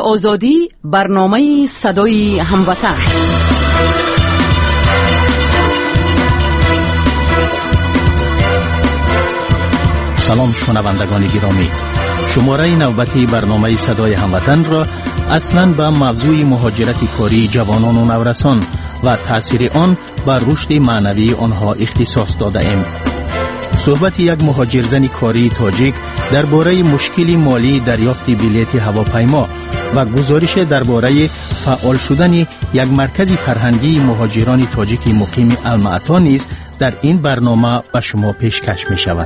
آزادی، برنامه صدای هموطن. سلام شنوندگان گرامی، شماره نوبتی برنامه صدای هموطن را اصلاً به موضوع مهاجرت کاری جوانان و نورسان و تأثیر آن بر رشد معنوی آنها اختصاص داده ایم. صحبت یک مهاجرزن کاری تاجیک درباره مشکل مالی دریافت بلیط هواپیما و گزارش درباره فعال شدن یک مرکز فرهنگی مهاجران تاجیک مقیم المعطا نیز در این برنامه به شما پیشکش می شود.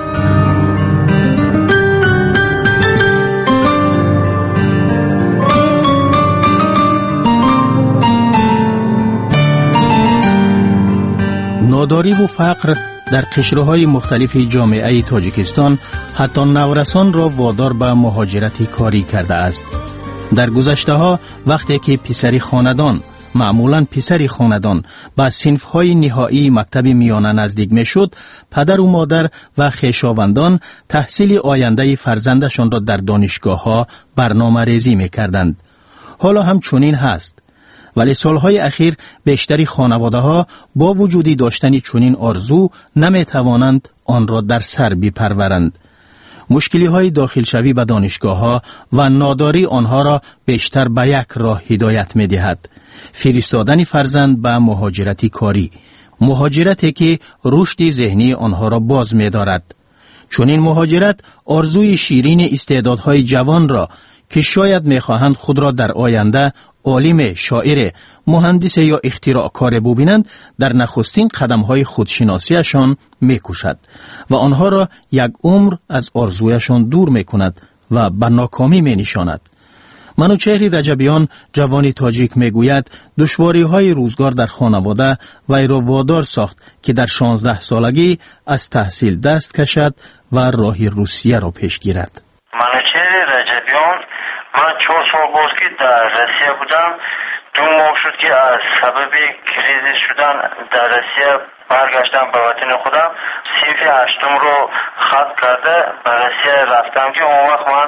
ناداری و فقر در قشرهای مختلف جامعه تاجیکستان حتی نورسان را وادار به مهاجرت کاری کرده است. در گذشته ها وقتی که پسری خاندان، معمولاً پسری خاندان، به صنف‌های نهایی مکتب میانه نزدیک می‌شد، پدر و مادر و خویشاوندان تحصیل آینده فرزندشان را در دانشگاه‌ها برنامه‌ریزی می‌کردند. حالا هم چنین هست. ولی سالهای اخیر بیشتری خانواده‌ها با وجودی داشتن چنین آرزو نمی‌توانند آن را در سر بپرورند. مشکلی‌های داخل شوی به دانشگاه‌ها و ناداری آنها را بیشتر به یک راه هدایت می‌دهد: فرستادن فرزند به مهاجرت کاری، مهاجرتی که رشد ذهنی آنها را باز می‌دارد. چنین مهاجرت آرزوی شیرین استعدادهای جوان را که شاید می‌خواهند خود را در آینده عالم، شاعر، مهندس یا اختراعکار ببینند، در نخستین قدم‌های خودشناسیشان می‌کشد و آنها را یک عمر از آرزویشان دور می‌کند و به ناکامی می‌نشاند. منوچهر رجبیان، جوانی تاجیک، میگوید دشواری‌های روزگار در خانواده وی را وادار ساخت که در 16 سالگی از تحصیل دست کشد و راه روسیه را پیش گیرد. منوچهر رجبیان، من 4 سال بود که در روسیه بودم. 2 ماه شد که از سبب کریزیس شدن در روسیه برگشتم به وطن خودم. صنف 8 رو ختم کرده به روسیه رفتم که اون وقت من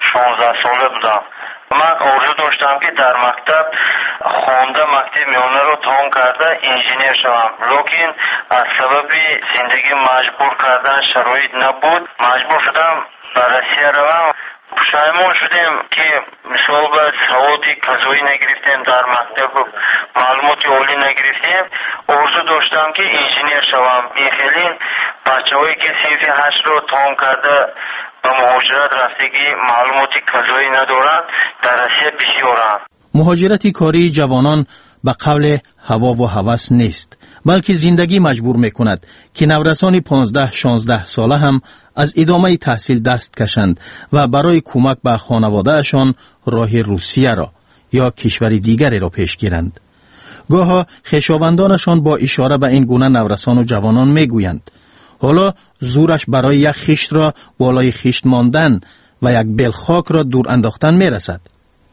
16 ساله بودم. من آرزو داشتم که در مکتب خونده مکتب میانه رو تمام کرده انجینیر شوم، لیکن از سبب زندگی مجبور کردن شرایط نبود، مجبور شدم به روسیه روم. پشیمان شدیم که مثال به سواد کذایی نگرفتیم، در مکتب معلومات عالی نگرفتیم. آرزو داشتم که انجینیر شوم. این خیلی بچه‌هایی که صنف 8 رو تمام کرده به مهاجرت رفتگی معلومات کذایی ندارند در روسیه بسیارند. مهاجرت کاری جوانان به قول هوا و هوس نیست، بلکه زندگی مجبور میکند که نورسان 15-16 ساله هم از ادامه تحصیل دست کشند و برای کمک به خانوادهشان راه روسیه را یا کشور دیگری را پیش گیرند. گاها خویشاوندانشان با اشاره به این گونه نورسان و جوانان میگویند حالا زورش برای یک خشت را بالای خشت ماندن و یک بیل خاک را دور انداختن میرسد.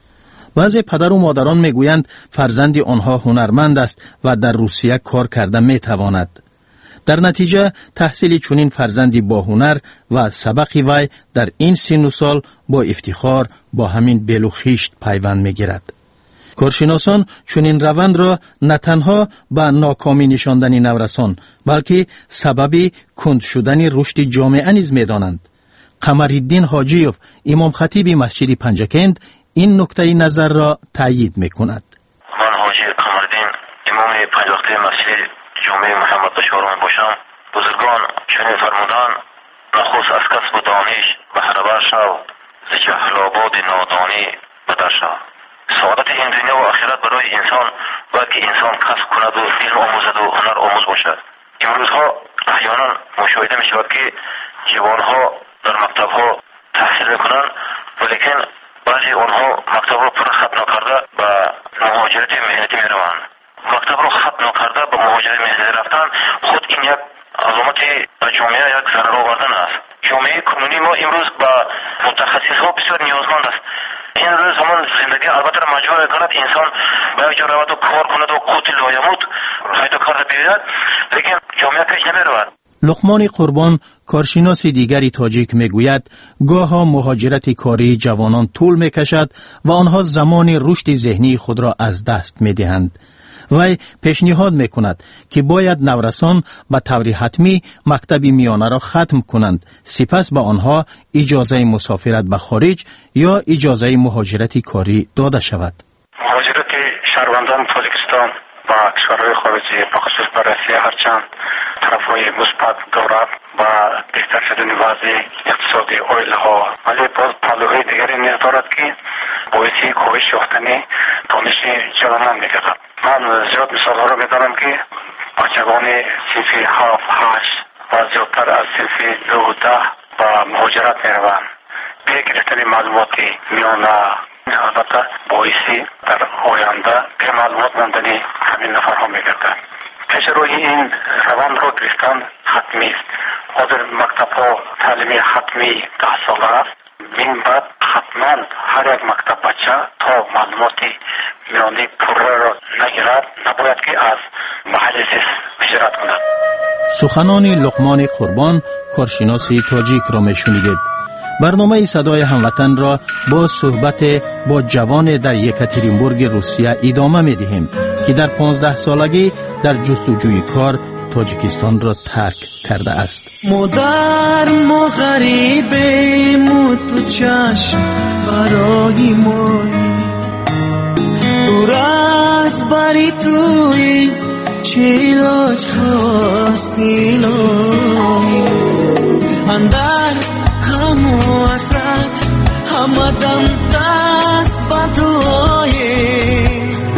بعضی پدر و مادران میگویند فرزند آنها هنرمند است و در روسیه کار کرده میتواند. در نتیجه تحصیل چنین فرزندی با هنر و سبق وی در این سن و سال با افتخار با همین بیل و خشت پیوند میگیرد. کارشناسان چنین روند را نه تنها به ناکامی نشاندن نورسان بلکه سبب کند شدن رشد جامعه نیز میدانند. قمرالدین حاجیوف، امام خطیب مسجد پنجکند، این نکته نظر را تایید میکند. من حاجی قمرالدین، امام پنجوقته مسجد جامع محمد بشار باشم. بزرگان چنین فرمودند: نخست از کسب و دانش بهره بر شو، ز جهل آباد نادانی بدر شو. سعادت این دنیا و آخرت برای انسان باید که انسان کسب کند و علم آموزد و هنر آموز باشد. امروزها احیانا مشاهده می شود که جوانها در مکتبها تحصیل میکنند، ولیکن بعضی آنها مکتب را پر ختم نکرده و مهاجرت مهنتی میروند. مکتب را ختم نکرده به مهاجرت مهنتی رفتن خود این یک علامت جامعه یک ضرر آوردن است. جامعه کنونی ما امروز با متخصصها بسیار نیازمند است. این روز همان زندگی البته مجبور کند انسان به یک جا رود و کار کند و قوت لایموت پیدا کرده بیاید، لیکن جامعه پیش نمیرود. لقمان قربان، کارشناس دیگری تاجیک میگوید گاهی مهاجرت کاری جوانان طول میکشد و آنها زمان رشد ذهنی خود را از دست میدهند. وی پیشنهاد میکند که باید نورسان به طور حتمی مکتب میانه را ختم کنند، سپس به آنها اجازه مسافرت به خارج یا اجازه مهاجرت کاری داده شود. مهاجرت شهروندان تاجیکستان با کشورهای خارجی به خصوص به روسیه هرچند طرفهای مثبت دارد و بهتر شدن وضع اقتصادی اویلها، ولی باز پهلوهای دیگری نیز دارد که باعث کاهش یافتن دانش جوانان میگردد. من زیاد مثالها را میدانم که بچگان صنف 7 8 و زیادتر از صنف 9 و 10 به مهاجرت میروند. به گرفتن معلومات میانه البته باعث در آینده به معلومات ماندن همین نفرها میگردد. پیش روی این روند را گرفتن حتمی است. حاضر مکتب ها تعلیم حتمی 10 ساله است. من بعد حتما هر یک مکتب بچه تا معلومات میانی پره را نگیرد نباید که از محل زیست هجرت کند. سخنان لقمان قربان، کارشناس تاجیک را میشنیدید. برنامه صدای هموطن را با صحبت با جوان در یکاترینبورگ روسیه ادامه می‌دهیم که در 15 سالگی در جستجوی کار تاجیکستان را ترک کرده است. مادر ما غریبیم و تو چشم برای مایی، دور از بری توی چه علاج خواستی لایی، اندر غم و حسرت همه دم دست به دعایی،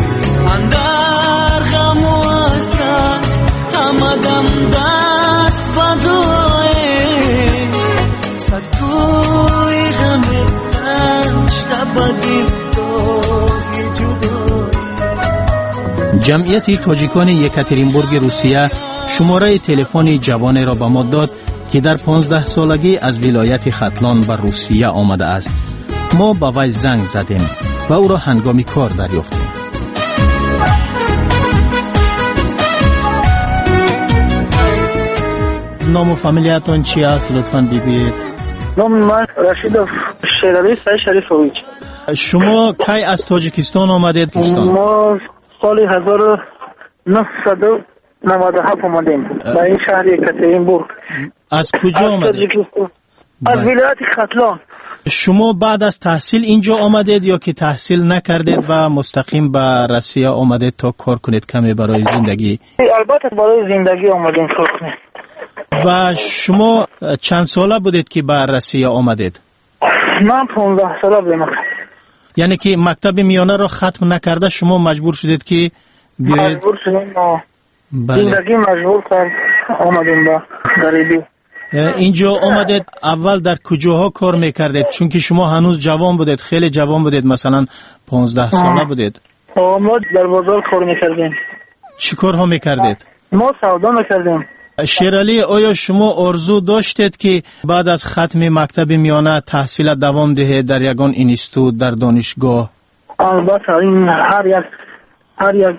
اندر غم و حسرت همه دم دست به دعایی، صدگوی غم دشت بدیم دای جدایی. جمعیت تاجیکان یکاترینبورگ روسیه شماره تلفن جوان را به ما داد که در 15 سالگی از ولایت ختلان به روسیه آمده است. ما به وی زنگ زدیم و او را هنگام کار دریافتیم. نام و فامیلیتون چی است لطفاً بگویید؟ نام من رشید شیرالی شریفویچ. شما کی از تاجیکستان آمدید؟ ما سال 1997 آمدیم به این شهر یکاترینبورگ. از کجا آمدید؟ از ولایت ختلان. شما بعد از تحصیل اینجا آمدید یا که تحصیل نکردید و مستقیم به روسیه آمدید تا کار کنید کمی برای زندگی؟ البته برای زندگی آمدیم کار کنید. و شما چند ساله بودید که به روسیه آمدید؟ من 15 ساله بودم. یعنی که مکتب میانه را ختم نکرده شما مجبور شدید که بیایید؟ مجبور شدیم. زندگی مجبور کرد آمدیم با غریبی. اینجا آمدید اول در کجاها کار میکردید؟ چون که شما هنوز جوان بودید، خیلی جوان بودید، مثلا 15 ساله بودید. ما در بازار کار میکردیم. چی کارها میکردید؟ ما سودا میکردیم. شیرالی، آیا شما آرزو داشتید که بعد از ختم مکتب میانه تحصیل دوام دهید در یگان اینستیتوت در دانشگاه؟ البته این هر یک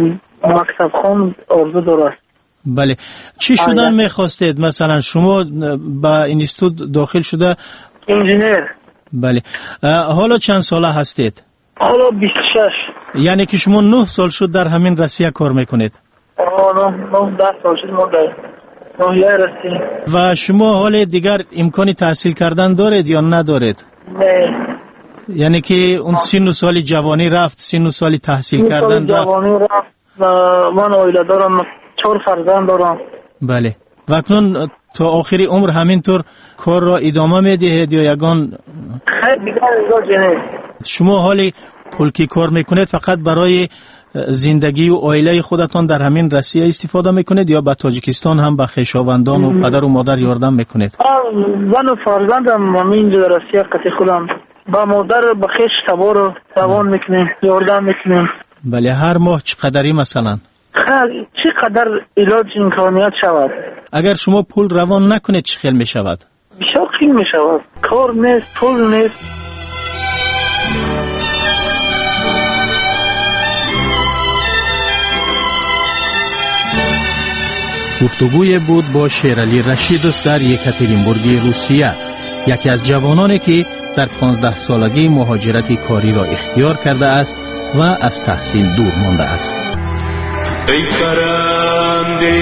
مکتب خان آرزو دارد. بله. چی شدن میخواستید؟ مثلا شما با اینستیتوت داخل شده انجینیر. بله. حالا چند ساله هستید؟ حالا 26. یعنی که شما 9 سال شد در همین روسیه کار میکنید؟ 9 10 سال شد ما در روسیه رسیدیم. و شما حال دیگر امکانی تحصیل کردن دارید یا ندارید؟ نه. یعنی که اون سن و سال جوانی رفت، سن و سال تحصیل کردن رفت؟ جوانی رفت و من عائله دارم، 4 فرزند دارم. بله. و اکنون تا آخری عمر همینطور کار را ادامه میدهید یا یگان؟ خیلی دیگر اینجا شما حالی پولکی کار میکنید فقط برای زندگی و عائله خودتان در همین روسیه استفاده میکنید یا به تاجیکستان هم به خویشاوندان و پدر و مادر یاردم میکنید؟ زن و فرزندم اینجا در روسیه قطع خودم با مادر به خویش تبار روان میکنیم، یاردم میکنیم. بله. هر ماه چقدری مثلا؟ چقدر علاج امکانیت شود؟ اگر شما پول روان نکنید چه خیلی میشود؟ بسیار خیلی میشود. کار نیست، پول نیست. گفتگوی بود با شیرعلی رشیدوف در یکاترینبورگ روسیه، یکی از جوانانی که در 15 سالگی مهاجرت کاری را اختیار کرده است و از تحصیل دور مانده است. ای پرنده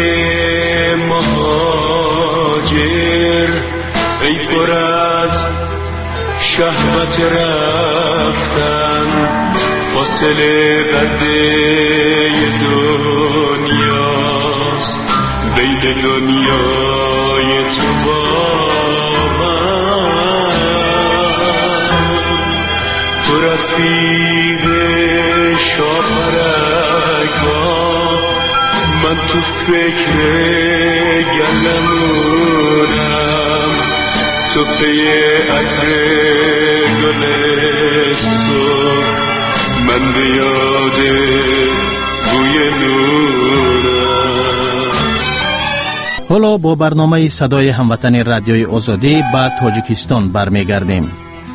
مهاجر، ای پر از شهوت رفتن، فاصله قده دنیاست بین دنیای تو با من. تو رفیق شاپرک ها، من تو فکر گلمونم، تو پی عطر گلستون، من به یاد بوی نورم. حالا با برنامه صدای هموطن رادیوی آزادی به تاجیکستان برمیگردیم.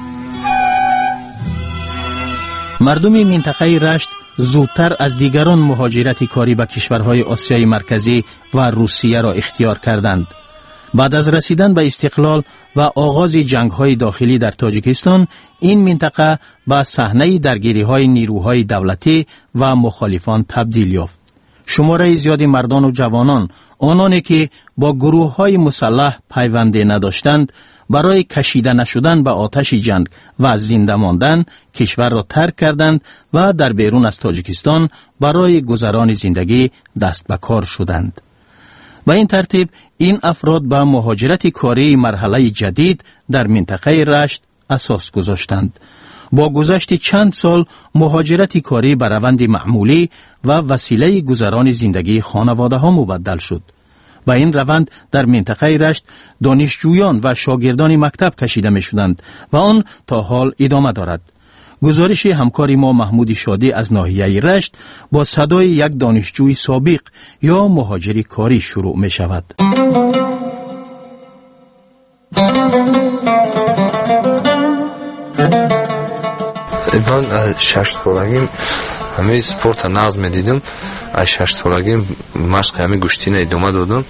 مردم منطقه رشت زودتر از دیگران مهاجرت کاری به کشورهای آسیای مرکزی و روسیه را اختیار کردند. بعد از رسیدن به استقلال و آغاز جنگ‌های داخلی در تاجیکستان، این منطقه به صحنه درگیری‌های نیروهای دولتی و مخالفان تبدیل یافت. شماره زیادی مردان و جوانان، آنانی که با گروه‌های مسلح پیوندی نداشتند، برای کشیده نشدن به آتش جنگ و زنده ماندن کشور را ترک کردند و در بیرون از تاجیکستان برای گذران زندگی دست به کار شدند. به این ترتیب این افراد به مهاجرت کاری مرحله جدید در منطقه رشت اساس گذاشتند. با گذشت چند سال مهاجرت کاری به روند معمولی و وسیله گذران زندگی خانواده ها مبدل شد. و این روند در منطقه رشت دانشجویان و شاگردان مکتب کشیده می شدند و آن تا حال ادامه دارد. گزارش همکار ما محمود شادی از ناحیه رشت با صدای یک دانشجوی سابق یا مهاجر کاری شروع می شود. من 6 سالگیم همه سپورت نظم میدیدم. از 6 سالگیم مشق همه گشتینه ادامه دادم.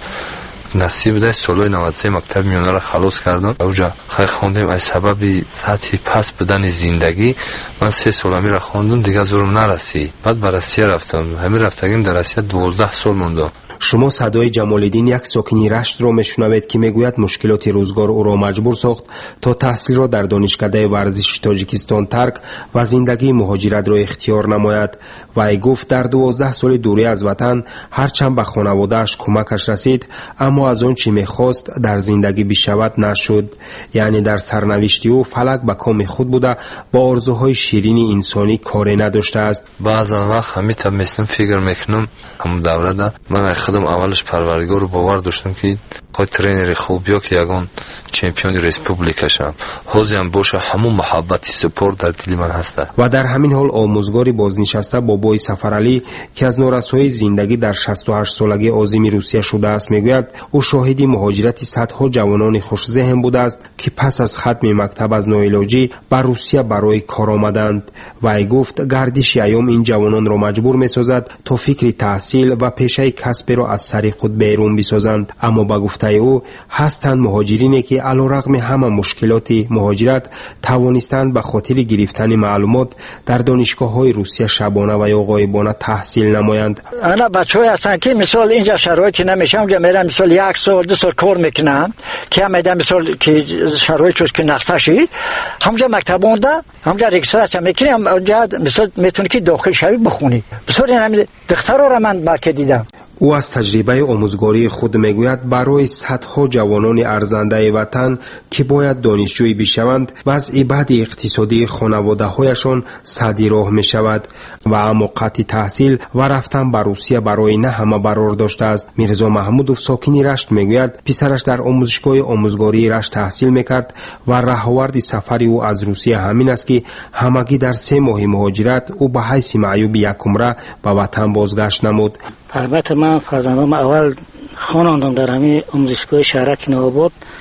نصیب ده سالای 93 مکتب میانه را خلاص کردم. اوجا خیلی خوندم از سبب سطح پس بدن زندگی من 3 سالمی را خوندم، دیگه زورم نرسید. بعد به روسیه رفتم. همین رفتگیم در روسیه 12 سال موندم. شما صدای جمال‌الدین، یک ساکنی رشت را میشنوید که میگوید مشکلات روزگار او را مجبور ساخت تا تحصیل را در دانشکده ورزشی تاجیکستان ترک و زندگی مهاجرت را اختیار نماید. و ای گفت در 12 سال دوری از وطن هرچند به خانواده‌اش کمکش رسید، اما از آن چی میخواست در زندگی بشود نشد. یعنی در سرنوشتی او فلک به کام خود بوده، با آرزوهای شیرین انسانی کاری نداشته است. بعضا وقت همیتا مثلا فکر میکنم هم دوره من خودم اولش پروردگار رو باور داشتم که خود ترینر خوب بیا که یگان چمپیون ریسپوبلیکا شم، حاضرم باشه همون محبتی سپورت در دل من هسته. و در همین حال آموزگاری بازنشسته بابای سفرعلی که از نورسایی زندگی در 68 سالگی عازم روسیه شده است میگوید او شاهدی مهاجرت صدها جوانان خوش ذهن بوده است که پس از ختم مکتب از ناعلاجی به روسیه برای کار آمدند. و ای گفت گردش ایام این جوانان را مجبور میسازد تا فکر تحصیل و پیشه کسب را از سر خود بیرون بسازند. اما با گفته او هستند مهاجرینی که علیرغم همه مشکلات مهاجرت توانستند به خاطر گرفتن معلومات در دانشگاه‌های روسیه شبانه و یا غایبانه تحصیل نمایند. انا بچه‌ها هستن که مثلا اینجا شرایطی نمیشه، اونجا میرن مثلا 1 سال 2 سال کار میکنن که میدن مثلا که شرایطش که نقصه شید، همونجا مکتب مونده، همونجا رجیستراسیون میکنی، اونجا مثلا میتونی که داخل شوی بخونی. مثلا همین دخترا رو من مرکه دیدم. او از تجربه آموزگاری خود میگوید برای صدها جوانان ارزنده وطن که باید دانشجویی بشوند و از ابعاد اقتصادی خانواده هایشان سد راه می شود و اما قطع تحصیل و رفتن به روسیه برای نه همه قرار داشته است. میرزا محمودوف ساکنی رشت میگوید پسرش در آموزشگاه آموزگاری رشت تحصیل میکرد و راهآورد سفر او از روسیه همین است که همگی در 3 ماه مهاجرت او به حیث معیوب یکم را به وطن بازگشت نمود. البته من فرزندم اول خواندم در همین آموزشگاه شهرک نوآباد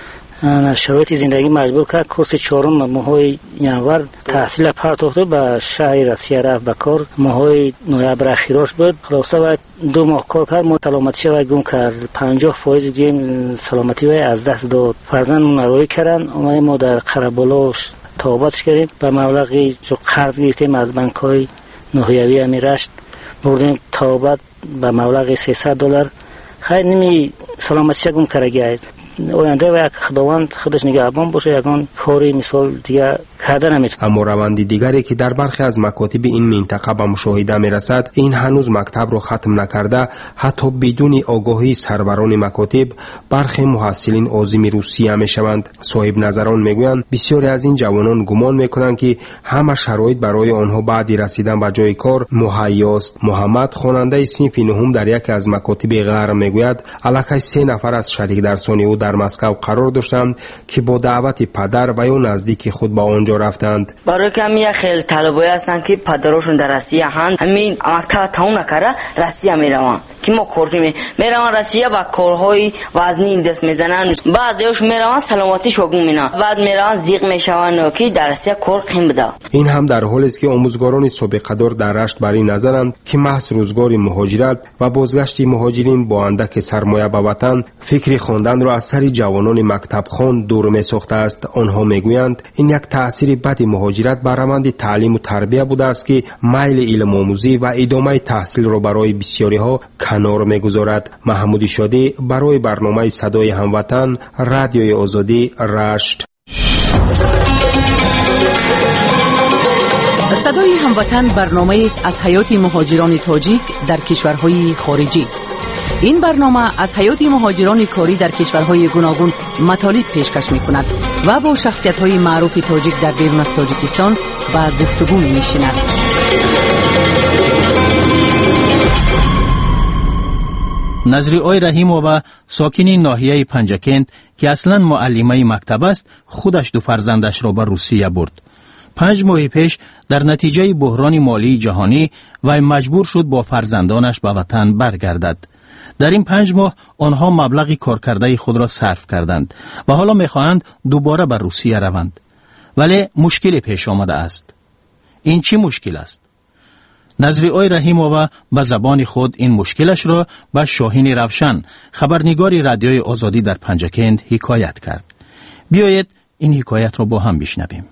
شرایط زندگی مجبور کرد کورس 4 ماهای ینور تحصیل پرداخت به شهر روسیه رفت به کار. ماهای نوامبر اخیراش بود. خلاصه و 2 ماه کار کرد. سلامتی و گم کرد. 50% گیم سلامتی و از دست داد. فرزند نروی کردن. ما در قربالاش توباتش کردیم. به مبلغی جو قرض گرفتیم از بانک‌های ناحیوی امیرشت. بردیم توبات به مبلغ $300. خیلی نمی سلامتی گم کرده. آینده و یک خداوند خودش نگهبان باشه یگان کاری مثال دیگه کرده نمیتونه. اما روند دیگری که در برخی از مکاتب این منطقه به مشاهده میرسد، این هنوز مکتب رو ختم نکرده حتی بدون آگاهی سروران مکاتب برخی محصلین عازم روسیه میشوند. صاحب نظران میگویند بسیاری از این جوانان گمان میکنند که همه شرایط برای آنها بعد رسیدن به جای کار مهیاست. محمد خواننده صنف نهم در یکی از مکاتب غرب میگوید الکی 3 نفر از شریک درسانی او در مسکو قرار داشتند که با دعوت پدر و یا نزدیک خود به آنجا رفتند. برای که همین خیلی طلبایی هستند که پدرشون در روسیه هستند، همین مکتب تموم نکرده روسیه میروند که ما کار میروند روسیه با کارهای وزنی دست میزنن. بعضیش میروند سلامتی شگون مینا بعد میروند زیق میشوند که در روسیه کار قیم بده. این هم در حالی است که آموزگاران سابقه دار در رشت بر این نظرند که محض روزگار مهاجرت و بازگشت مهاجرین با اندک سرمایه به وطن فکر خواندن را از سر جوانان مکتب خوان دور می ساخته است. آنها میگویند این یک تأثیر بد مهاجرت بر روند تعلیم و تربیت بوده است که میل علم آموزی و ادامه تحصیل را برای بسیاری ها کنار میگذارد. محمود شادی برای برنامه صدای هموطن رادیوی آزادی رشت. صدای هموطن برنامه است از حیات مهاجران تاجیک در کشورهای خارجی. این برنامه از حیات مهاجران کاری در کشورهای گوناگون مطالب پیشکش می‌کند و با شخصیت‌های معروف تاجیک در بیرون از تاجیکستان به گفتگو می‌نشیند. نظری آی رحیمووا ساکن ناحیه پنجکند که اصلا معلمه مکتب است خودش 2 فرزندش را به روسیه برد. 5 ماه پیش در نتیجه بحران مالی جهانی و مجبور شد با فرزندانش به وطن برگردد. در این 5 ماه آنها مبلغ کارکرده خود را صرف کردند و حالا می‌خواهند دوباره به روسیه روند. ولی مشکلی پیش آمده است. این چی مشکل است؟ نظری آی رحیمووا به زبان خود این مشکلش را به شاهین روشن خبرنگار رادیوی آزادی در پنجکند حکایت کرد. بیایید این حکایت را با هم بشنویم.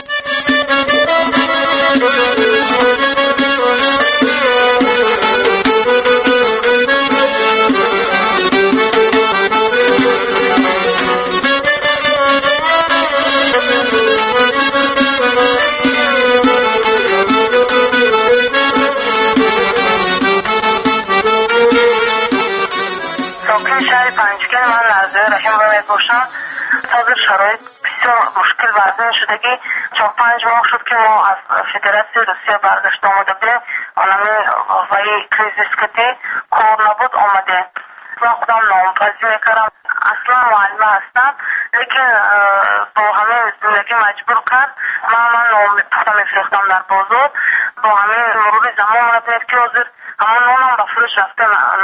حاضر شرایط بسیار مشکل وضع شده که 4-5 ماه شد که ما از فدراسیون روسیه برگشت آمده بودیم. آنمی وی کریزیس کتی کار نبود آمده. من خودم نامپذی میکردم. اصلا معلمه هستم لیکن با همه زندگی مجبور کرد. من نام میفروختم در بازار. با همه مرور زمان آمده که حاضر اما نونم به فروش رفته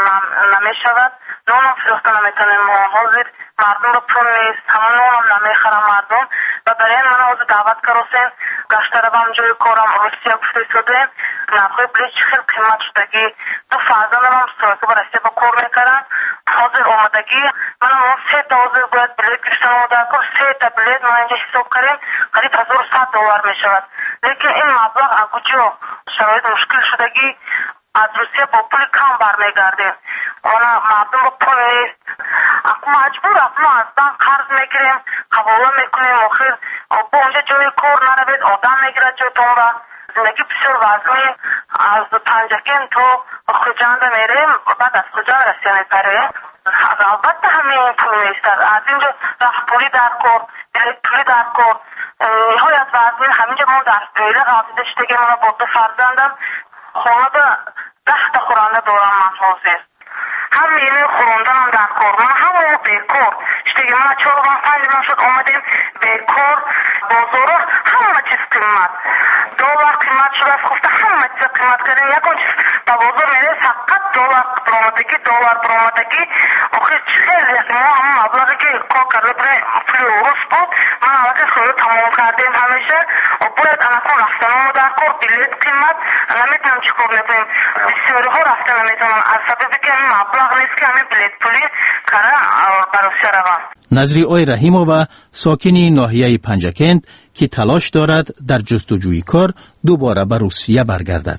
نمیشود. نونم فروخته نمیتونیم. حاضر مردم رو پول نیست. همه نونم نمیخرم مردم و برای من حاضر دعوت کروسین گشته روم جای کارم روسیه گفته شدیم. نرخوی بلیچ خیلی قیمت شدگی 2 فرزندم هم سرکه برسته با کار میکردن. حاضر آمدگی من هم 3 تا حاضر باید بلیت گشتن آمده کار 3 تا بلیت ما اینجا حساب کردیم قریب $1100 میشود. لیکن این مبلغ اگوجا شرایط مشکل شدگی از روسیه با پول کم برمیگردیم. مردم با پول نیست. مجبور ما از بانک قرض میگیریم حواله میکنیم آخر با اونجا جای کار نروید آدم میگیره جایتون و زندگی بسیار وزنی. از پنجکند تو خوجنده میریم بعد از خوجند روسیه میپریم. البته همین پول نیست. از اینجا رفت پولی در کار بلیت پولی در کار نهایت وزنی. همینجا ما در بیله غلطیده شدگی من با 2 فرزندم خانه 10 تا خورنده دارم من حاضر. هم میمه خوراندن هم در کار. من همه بیکار شدگی من 4-5 ماه شد آمدیم بیکار. بازاره همه چیز قیمت $1 قیمت شده است. خفته همه چیز قیمت کردیم. یکون چیز با بازار میره فقط $1 برآمدگی آخه خیلی ما هم مبلغی که کار کرده برای پول روز بود من آمده خیلی تمام کردیم همیشه و باید الان رفتن ما در کار بلیت قیمت نمیتونم چیکار نکنیم بسیاری ها رفتن نمیتونم از سببی که مبلغ نیست که همین بلیت پولی کاره بروسیه روم. نظری آی رحیمووا ساکنی ناحیه پنجکند که تلاش دارد در جستجوی کار دوباره به روسیه برگردد.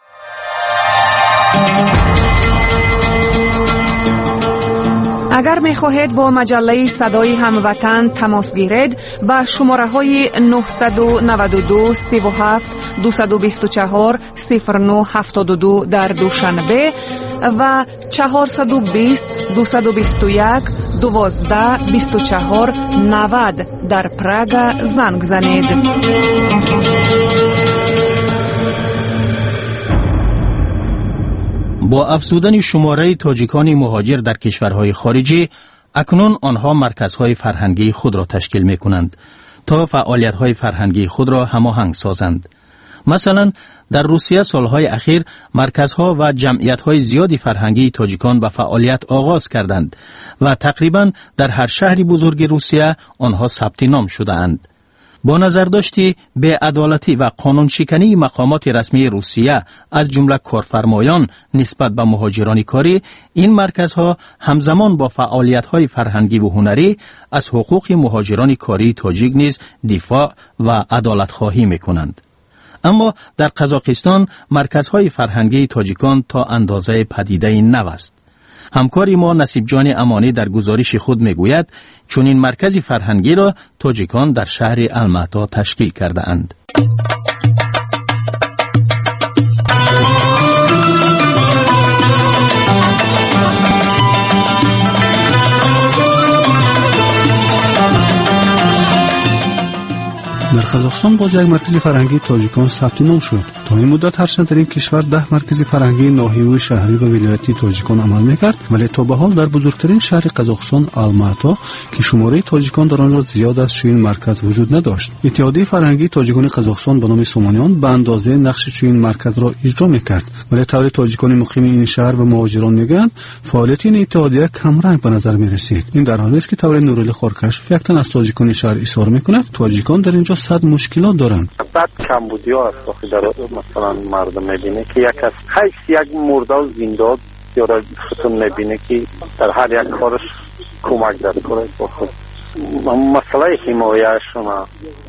اگر می خواهید با مجله صدای هموطن تماس گیرید به شماره های 992 37 224 0972 در دوشنبه و 420 221 12 24 90 در پراگ زنگ زنید. با افزودن شماره تاجیکان مهاجر در کشورهای خارجی، اکنون آنها مرکزهای فرهنگی خود را تشکیل می کنند تا فعالیت‌های فرهنگی خود را هماهنگ سازند. مثلا در روسیه سالهای اخیر مرکزها و جمعیت‌های زیادی فرهنگی تاجیکان به فعالیت آغاز کردند و تقریباً در هر شهری بزرگ روسیه آنها ثبت نام شده‌اند. با نظرداشتی بی‌عدالتی و قانون شکنی مقامات رسمی روسیه از جمله کارفرمایان نسبت به مهاجران کاری، این مرکزها همزمان با فعالیت‌های فرهنگی و هنری از حقوق مهاجران کاری تاجیک نیز دفاع و عدالت خواهی می‌کنند. اما در قزاقستان مرکزهای فرهنگی تاجیکان تا اندازه پدیده نو است. همکاری ما نصیب جان امانی در گزارش خود میگوید چون این مرکز فرهنگی را تاجیکان در شهر الماتا تشکیل کرده اند. در قزاقستان باز یک مرکز فرهنگی تاجیکان ثبت نام شد. تا این مدت هرچند در این کشور 10 مرکز فرهنگی ناحیه‌ای شهری و ولایتی تاجیکان عمل می‌کرد، ولی تا به حال در بزرگترین شهر قزاقستان الماتا که شماره تاجیکان در آن را زیاد است چنین مرکز وجود نداشت. اتحادیه فرهنگی تاجیکان قزاقستان به نام سومانیان به اندازه نقش چنین مرکز را اجرا می‌کرد، ولی طور تاجیکان مقیم این شهر و مهاجران میگن فعالیت این اتحادیه کم رنگ به نظر می‌رسید. این در حالی است که طور نورالله خارکشف یک تن از تاجیکان شهر اظهار می‌کند تاجیکان در اینجا صد مشکلات دارند. بعد کمبودیا است وقتی در مثلا مردم میبینه که یک از حیث یک مرده و زنده یا را خودتون میبینه که در هر یک کارش کمک در کنه با خود. مسئله حمایهشون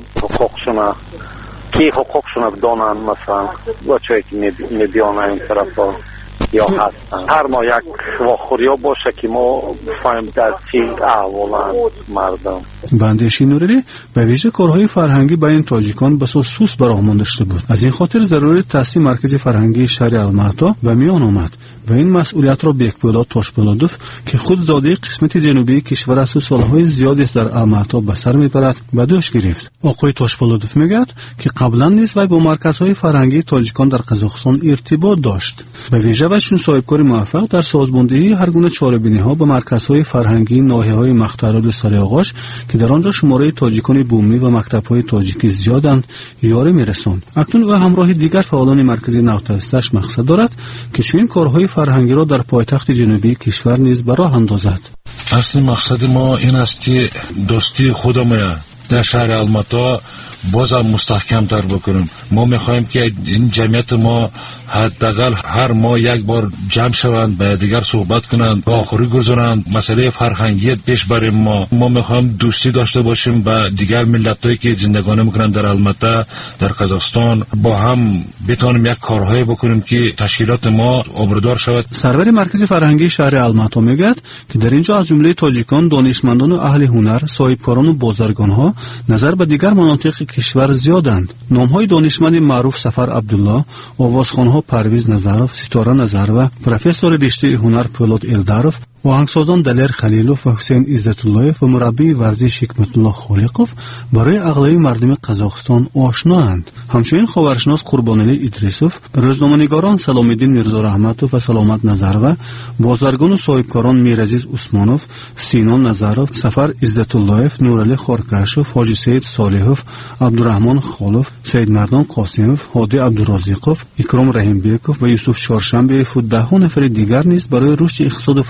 حقوقشون کی حقوقشون بدانن، مثلا بچه‌ای که میبیانه این طرف یا هستن هر ما یک واخوریا باشه که ما بفهمیم در چی احوالن مردم. بندشی نوری به ویژه کارهای فرهنگی بین تاجیکان بسا سوس براهمان داشته بود. از این خاطر ضروری تأسیس مرکز فرهنگی شهر الماتا به میان آمد و این مسئولیت را بیکپولاد تاشپولادوف که خود زاده قسمت جنوبی کشور است و سالهای زیادی است در الماتا به سر میبرد به دوش گرفت. آقای تاشپولادوف میگوید که قبلا نیز وی با مرکزهای فرهنگی تاجیکان در قزاقستان ارتباط داشت. به ویژه و چون صاحبکار موفق در سازماندهی هر گونه چاره‌بینی‌ها به مرکزهای فرهنگی ناحیه‌های مختارال سریاغاش که در آنجا شماره تاجیکان بومی و مکتب‌های تاجیکی زیادند یاری می‌رساند. اکنون او همراه دیگر فعالان مرکز نوتاسیش مقصد دارد که چنین کارهای فرهنگی را در پایتخت جنوبی کشور نیز به راه اندازد. اصلی مقصد ما این است که دوستی خودمان در شهر الماتا بازم مستحکم تر بکنیم. ما میخواهیم که این جمعیت ما حداقل هر ماه یک بار جمع شوند، به دیگر صحبت کنند، با آخری گذارند، مسئله فرهنگی پیش بریم. ما میخواهیم دوستی داشته باشیم با دیگر ملت‌هایی که زندگانی میکنند در الماتا، در قزاقستان، با هم بتونیم یک کارهایی بکنیم که تشکیلات ما آبرودار شود. سرور مرکز فرهنگی شهر الماتا میگوید که در اینجا از جمله تاجیکان، دانشمندان و اهل هنر، صاحبکاران و بازرگان‌ها نظر به دیگر مناطق کشور زیادند. نام‌های دانشمند معروف سفر عبدالله، آوازخوان‌ها پرویز نظرов، ستاره نظرова، پروفسور رشته هنر پولاد الدارov، آهنگسازان دلیر خلیلوف و حسین عزت‌الله‌یف و مربی ورزش حکمت الله خالقوف برای اغلب مردم قزاقستان آشنااند. همچنین خاورشناس قربانعلی ادریسوف، روزنامه‌نگاران سلام الدین میرزا رحمتوف و سلامت نظرova، بازرگان و صاحبکاران میرعزیز عثمانوف، سینان نظرov، سفر عزت‌اللهیف، نورعلی خارکشف، حاجی سید صالحوف، عبدالرحمن خالوف، سید مردان قاسموف، هادی عبدالرازقوف، اکرام رحیمبیکوف و یوسف چهارشنبه و ده نفر دیگر نیز برای رشد اقتصاد و فرهنگ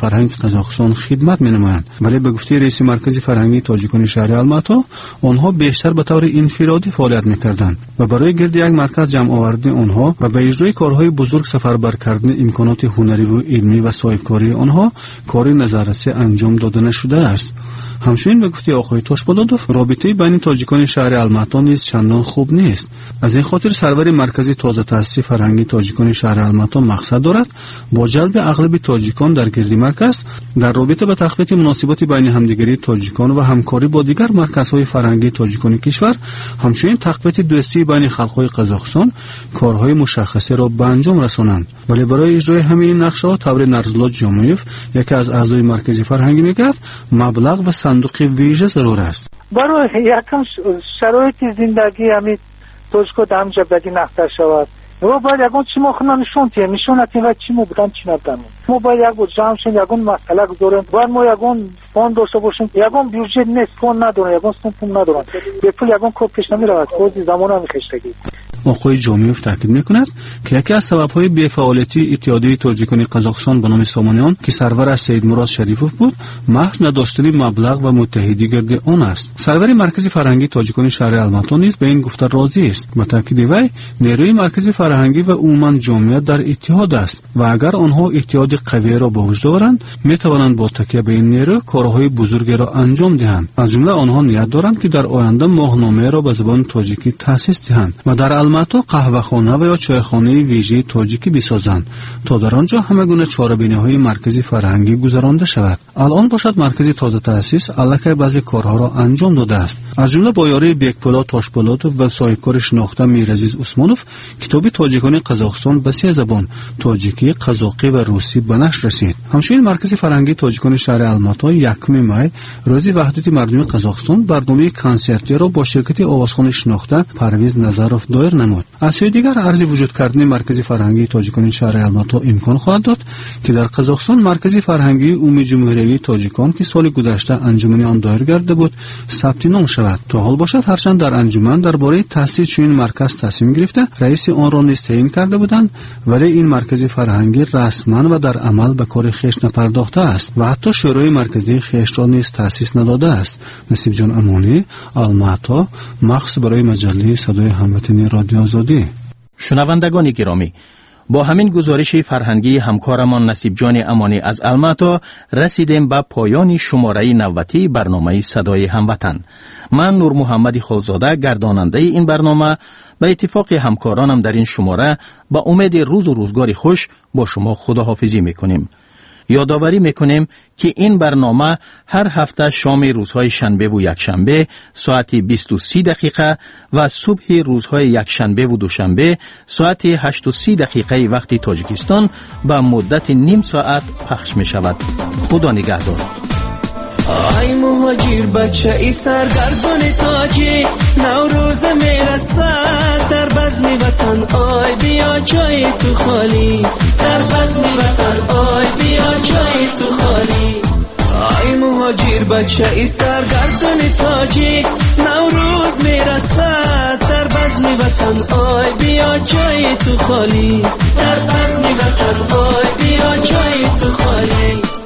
قزاقستان خدمت می‌نمایند، ولی به گفته رئیس مرکز فرهنگی تاجیکان شهر الماتا آنها بیشتر به طور انفرادی فعالیت می‌کردند و برای گرد یک مرکز جمع آوردن آنها و به اجرای کارهای بزرگ سفربر کردن امکانات هنری و علمی و صاحبکاری آنها کار نظارتی انجام داده نشده است. همچنین به گفته آقای تاشپولادوف رابطه بین تاجیکان شهر الماتا نیز چندان خوب نیست. از این خاطر سرور مرکزی تازه تأسیس فرهنگی تاجیکان شهر الماتا مقصد دارد با جلب اغلب تاجیکان در گرد مرکز در رابطه با تقویت مناسبات بین همدیگری تاجیکان و همکاری با دیگر مرکزهای فرهنگی تاجیکان کشور، همچنین تقویت دوستی بین خلق‌های قزاقستان کارهای مشخصه را به انجام رسانند. ولی برای اجرای همه این نقشه‌ها طور نرزلات جامویف یکی از اعضای مرکزی فرهنگی میگوید مبلغ و صندوق ویژه ضرور است. برای یکم شرایط زندگی همین توجکو دم جبدگی نختر شود و باید یکون چی ما خونم نشونتیم و چی ما بودن چی نبودن ما باید یک بود جمع شد یکون مسئله گذاریم باید ما یکون فاند داشته باشیم یکون بیوجه نیست فاند ندارن یکون سنپوم ندارن به پول یکون کب پیش نمی رود خوزی زمان هم خشتگی. آقای جامیوف تاکید میکند که یکی از سبب‌های بی‌فعالیتی اتحادیه تاجیکان قزاقستان به نام سامانیان که سرور از سید مراد شریفوف بود محض نداشتن مبلغ و متحدی گرد آن است. سرور مرکز فرهنگی تاجیکان شهر الماتا نیز به این گفته راضی است. با تاکید وی نیروی مرکز فرهنگی و عموما جامعیت در اتحاد است و اگر آنها اتحاد قوی را به وجود دارند میتوانند با تکیه به این نیرو کارهای بزرگی را انجام دهند. از جمله آنها نیت دارند که در آینده ماهنامه را به زبان تاجیکی تأسیس دهند و در الماتا قهوه‌خانه و یا چایخانه ویژه تاجیکی بسازند تا در آنجا همه گونه چاره‌بینی‌های مرکزی فرهنگی گذرانده شود. الان باشد مرکزی تازه تأسیس الکی بعضی کارها را انجام داده است. از جمله با یاری بیکپولاد تاشپولادوف و صاحبکار شناخته میرعزیز عثمانوف کتاب تاجیکان قزاقستان به 3 زبان تاجیکی، قزاقی و روسی به نشر رسید. همچنین مرکز فرهنگی تاجیکان شهر الماتا 1 می روز وحدت مردم قزاقستان برنامه کنسرتی را با شرکت آوازخوان شناخته پرویز نظروف دایر نمود. از سوی دیگر عرض وجود کردن مرکز فرهنگی تاجیکان شهر الماتا امکان خواهد داد که در قزاقستان مرکز فرهنگی عمومی جمهوری تاجیکان که سال گذشته انجمن آن دایر گردیده بود ثبت نام شود. تا حال باشد هرچند در انجمن درباره تأسیس چنین مرکز تصمیم گرفته رئیس آن را نیز تعیین کرده بودند، ولی این مرکز فرهنگی رسما و در عمل به کار خویش نپرداخته است و حتی شورای مرکزی خویش را نیز تأسیس نداده است. نصیب جان امانی، الماتا، مخصوص برای مجله صدای هموطنی رادیو آزادی. شنوندگان گرامی، با همین گزارش فرهنگی همکارمان نصیب جان امانی از الماتا رسیدیم به پایان شماره 90 برنامه صدای هموطن. من نور محمد خالزاده گرداننده این برنامه به اتفاق همکارانم در این شماره با امید روز و روزگار خوش با شما خداحافظی میکنیم. یادآوری میکنیم که این برنامه هر هفته شام روزهای شنبه و یکشنبه ساعت 20:30 و صبح روزهای یکشنبه و دوشنبه ساعت 8:30 وقت تاجیکستان به مدت نیم ساعت پخش می شود. خدا نگهدار. آی مهاجر بچه ای سرگردان تاجی نوروز میرسد در بزم وطن آی بیا جای تو خالیست در بزم وطن آی بیا جای تو خالیست آی مهاجر بچه ای سرگردان تاجی نوروز میرسد در بزم وطن آی بیا جای تو خالیست در بزم وطن آی بیا جای تو خالیست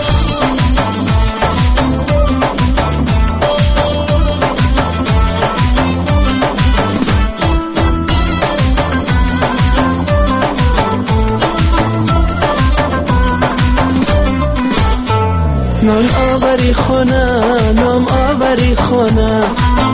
نام آوری خونه نام آوری خونه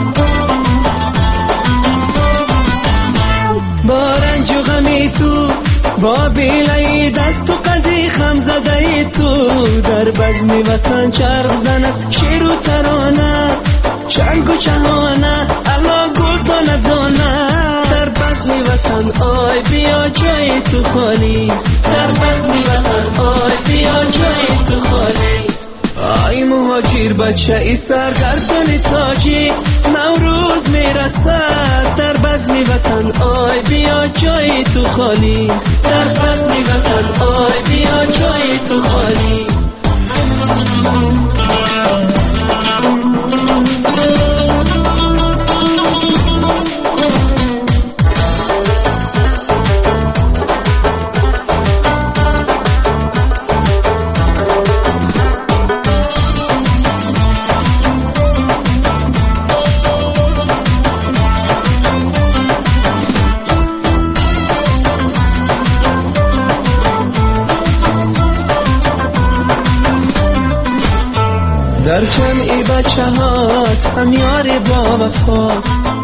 با رنج و غمی تو با بیلای دست و قدی خم زده تو در بزم وطن چرخ زند شیر و ترانه چنگ و چهانه الا گل دانه دانه در بزم وطن آی بیا جای تو خالیست در بزم وطن آی بیا جای تو خالیست آی مهاجر بچه ای سرگردان تاجی نوروز میرسد در بزم وطن آی بیا جای تو خالیست در بزم وطن آی بیا جای تو خالیست در جمعی بچه هات هم یاری با وفا